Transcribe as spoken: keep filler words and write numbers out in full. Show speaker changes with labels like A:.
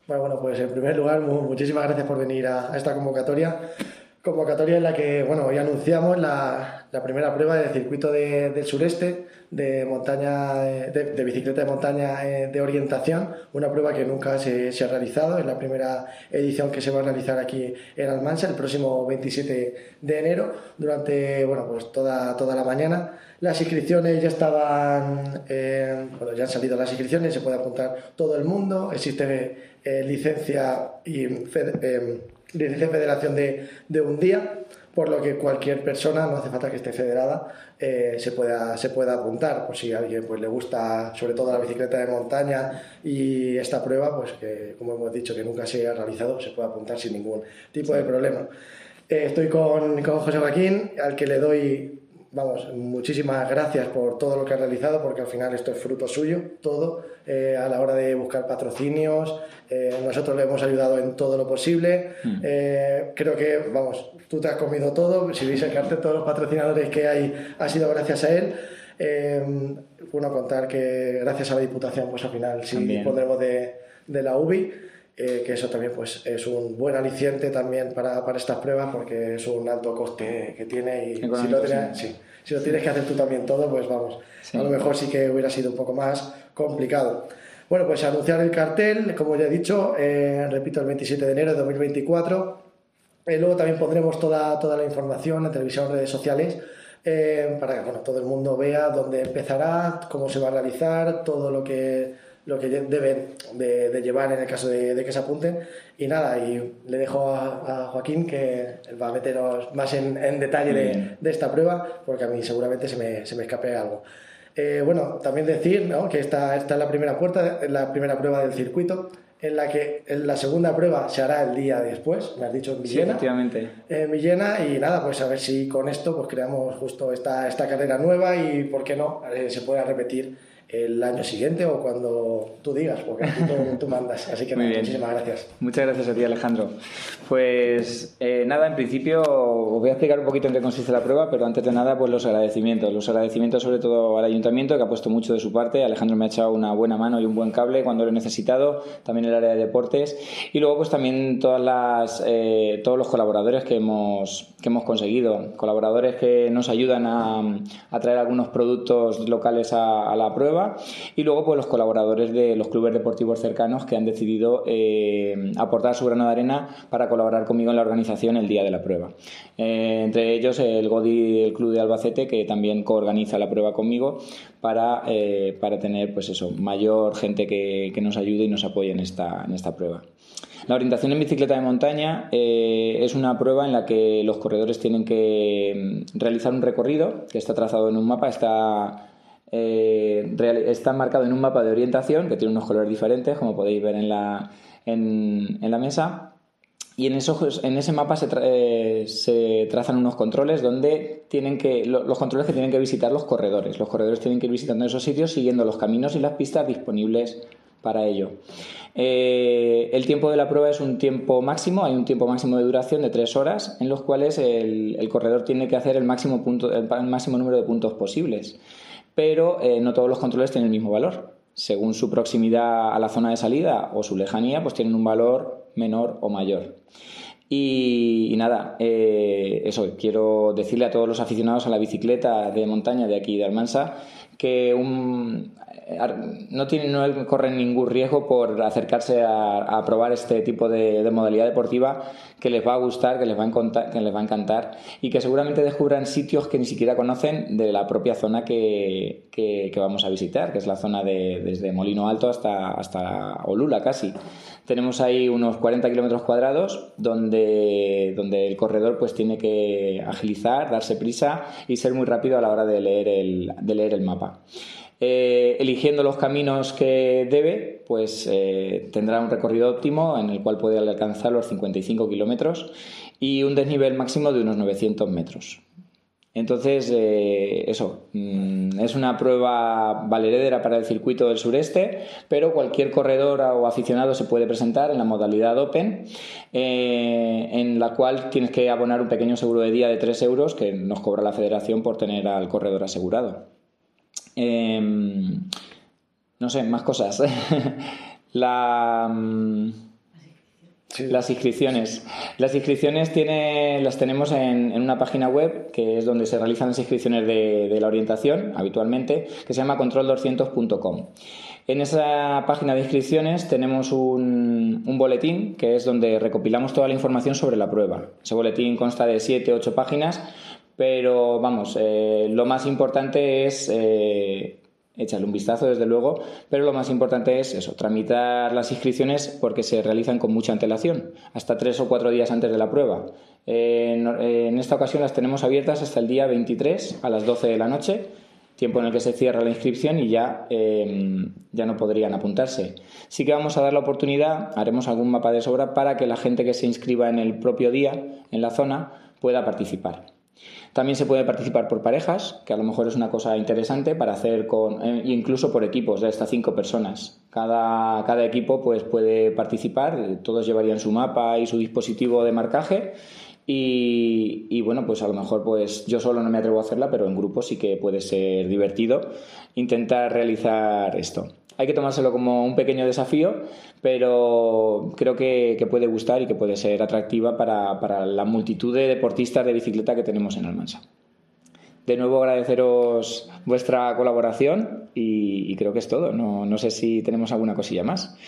A: Bueno, bueno, pues en primer lugar, mu- muchísimas gracias por venir a, a esta convocatoria. Convocatoria en la que, bueno, hoy anunciamos la, la primera prueba del circuito de- del sureste de montaña, eh, de, de bicicleta de montaña eh, de orientación, una prueba que nunca se, se ha realizado, es la primera edición que se va a realizar aquí en Almansa el próximo veintisiete de enero, durante, bueno, pues toda, toda la mañana. Las inscripciones ya estaban, eh, bueno, ya han salido las inscripciones, se puede apuntar todo el mundo, existe eh, licencia y fed- eh, licencia de federación de, de un día, por lo que cualquier persona, no hace falta que esté federada, eh, se, pueda, se pueda apuntar, por si a alguien pues, le gusta sobre todo la bicicleta de montaña y esta prueba, pues que como hemos dicho que nunca se ha realizado, se puede apuntar sin ningún tipo de problema. Eh, estoy con, con José Joaquín, al que le doy, vamos, muchísimas gracias por todo lo que ha realizado, porque al final esto es fruto suyo, todo, eh, a la hora de buscar patrocinios. Eh, nosotros le hemos ayudado en todo lo posible.
B: Mm.
A: Eh, creo que, vamos, tú te has comido todo. Si veis el cartel, todos los patrocinadores que hay ha sido gracias a él. Eh, bueno, contar que gracias a la Diputación, pues al final sí
B: También.
A: dispondremos de, de la U B I. Eh, que eso también pues, es un buen aliciente también para, para estas pruebas, porque es un alto coste que tiene y si lo,
B: Económico,
A: tienes,
B: sí.
A: sí, si lo tienes que hacer tú también todo, pues vamos,
B: Sí.
A: a lo mejor sí que hubiera sido un poco más complicado. Bueno, pues anunciar el cartel, como ya he dicho, eh, repito, el veintisiete de enero de dos mil veinticuatro. Eh, luego también pondremos toda, toda la información en televisión, redes sociales, eh, para que bueno, todo el mundo vea dónde empezará, cómo se va a realizar, todo lo que lo que deben de, de llevar en el caso de, de que se apunten. Y nada, y le dejo a, a Joaquín que va a meteros más en, en detalle de, de esta prueba, porque a mí seguramente se me, se me escape algo. Eh, bueno, también decir, ¿no?, que esta, esta es la primera, puerta, la primera prueba del circuito, en la que en la segunda prueba se hará el día después, me has dicho en Villena.
B: Sí, efectivamente.
A: En Villena, y nada, pues a ver si con esto pues creamos justo esta, esta carrera nueva y, ¿por qué no?, eh, se pueda repetir el año siguiente o cuando tú digas, porque aquí tú, tú mandas. Así que
B: Muy
A: nada,
B: bien.
A: muchísimas gracias.
B: Muchas gracias a ti, Alejandro. Pues eh, nada, en principio os voy a explicar un poquito en qué consiste la prueba, pero antes de nada, pues los agradecimientos. Los agradecimientos sobre todo al ayuntamiento, que ha puesto mucho de su parte. Alejandro me ha echado una buena mano y un buen cable cuando lo he necesitado. También el área de deportes. Y luego pues también todas las, eh, todos los colaboradores que hemos, que hemos conseguido. Colaboradores que nos ayudan a, a traer algunos productos locales a, a la prueba. Y luego pues los colaboradores de los clubes deportivos cercanos que han decidido eh, aportar su grano de arena para colaborar conmigo en la organización el día de la prueba. Eh, entre ellos el GODI, el Club de Albacete, que también coorganiza la prueba conmigo para, eh, para tener pues eso, mayor gente que, que nos ayude y nos apoye en esta, en esta prueba. La orientación en bicicleta de montaña eh, es una prueba en la que los corredores tienen que realizar un recorrido que está trazado en un mapa, está... Eh, real, está marcado en un mapa de orientación que tiene unos colores diferentes, como podéis ver en la, en, en la mesa, y en, esos, en ese mapa se, tra eh, se trazan unos controles donde tienen que, lo, los controles que tienen que visitar los corredores. Los corredores tienen que ir visitando esos sitios siguiendo los caminos y las pistas disponibles para ello. Eh, el tiempo de la prueba es un tiempo máximo, hay un tiempo máximo de duración de tres horas en los cuales el, el corredor tiene que hacer el máximo, punto, el máximo número de puntos posibles. Pero eh, no todos los controles tienen el mismo valor. Según su proximidad a la zona de salida o su lejanía, pues tienen un valor menor o mayor. Y, y nada, eh, eso, quiero decirle a todos los aficionados a la bicicleta de montaña de aquí de Almansa que un, no, tienen, no corren ningún riesgo por acercarse a, a probar este tipo de, de modalidad deportiva, que les va a gustar, que les va a, encantar, que les va a encantar y que seguramente descubran sitios que ni siquiera conocen de la propia zona que, que, que vamos a visitar, que es la zona de, desde Molino Alto hasta, hasta Olula casi. Tenemos ahí unos cuarenta kilómetros cuadrados donde, donde el corredor pues tiene que agilizar, darse prisa y ser muy rápido a la hora de leer el, de leer el mapa. Eh, eligiendo los caminos que debe, pues eh, tendrá un recorrido óptimo en el cual puede alcanzar los cincuenta y cinco kilómetros y un desnivel máximo de unos novecientos metros. Entonces, eh, eso, mmm, es una prueba valedera para el circuito del sureste, pero cualquier corredor o aficionado se puede presentar en la modalidad Open, eh, en la cual tienes que abonar un pequeño seguro de día de tres euros que nos cobra la federación por tener al corredor asegurado. Eh, no sé, más cosas. la...
A: Sí.
B: Las inscripciones. Las inscripciones tiene, las tenemos en, en una página web que es donde se realizan las inscripciones de, de la orientación habitualmente, que se llama control doscientos punto com. En esa página de inscripciones tenemos un, un boletín que es donde recopilamos toda la información sobre la prueba. Ese boletín consta de siete u ocho páginas, pero vamos, eh, lo más importante es... Eh, Échale un vistazo, desde luego, pero lo más importante es eso, tramitar las inscripciones porque se realizan con mucha antelación, hasta tres o cuatro días antes de la prueba. Eh, en, en esta ocasión las tenemos abiertas hasta el día veintitrés a las doce de la noche, tiempo en el que se cierra la inscripción y ya, eh, ya no podrían apuntarse. Sí que vamos a dar la oportunidad, haremos algún mapa de sobra para que la gente que se inscriba en el propio día, en la zona, pueda participar. También se puede participar por parejas, que a lo mejor es una cosa interesante para hacer con, eh, incluso por equipos de hasta cinco personas. Cada, cada equipo pues, puede participar, todos llevarían su mapa y su dispositivo de marcaje y, y bueno, pues a lo mejor pues yo solo no me atrevo a hacerla, pero en grupo sí que puede ser divertido intentar realizar esto. Hay que tomárselo como un pequeño desafío, pero creo que, que puede gustar y que puede ser atractiva para, para la multitud de deportistas de bicicleta que tenemos en Almansa. De nuevo agradeceros vuestra colaboración y, y creo que es todo. No, no sé si tenemos alguna cosilla más.